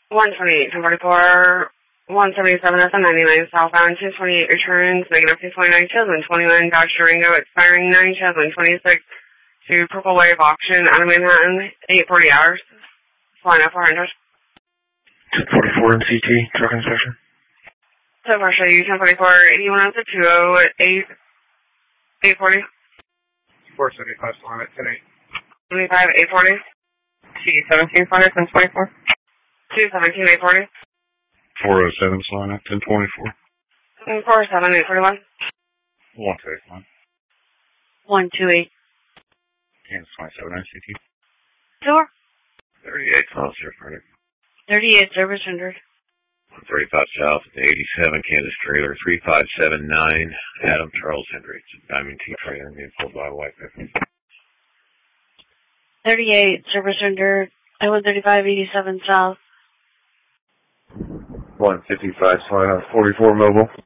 128, 1044, 177 at the 99 southbound, 228 returns, negative 229, 2029 Dodge Durango, expiring 9/2026 to Purple Wave Auction out of Manhattan, 8:40 hours. Flying up 400. 1044 NCT, truck inspection. So far, show you 1044, 81 at the 208, 840. 475, flying at 10-8. 75, 840. T17, flying at 1024. 217, 840. 407, flying at 1024. 47, 841. 121. 128. Kansas 27 NCT. Door. 38 south, Sheriff Hardick. 38, service rendered. 135 south at the 87 Kansas trailer, 3579 Adam Charles Hendricks, Diamond T trailer being pulled by a white pepper. 38, service rendered. I-135, 87 south. 155, flying out 44 mobile.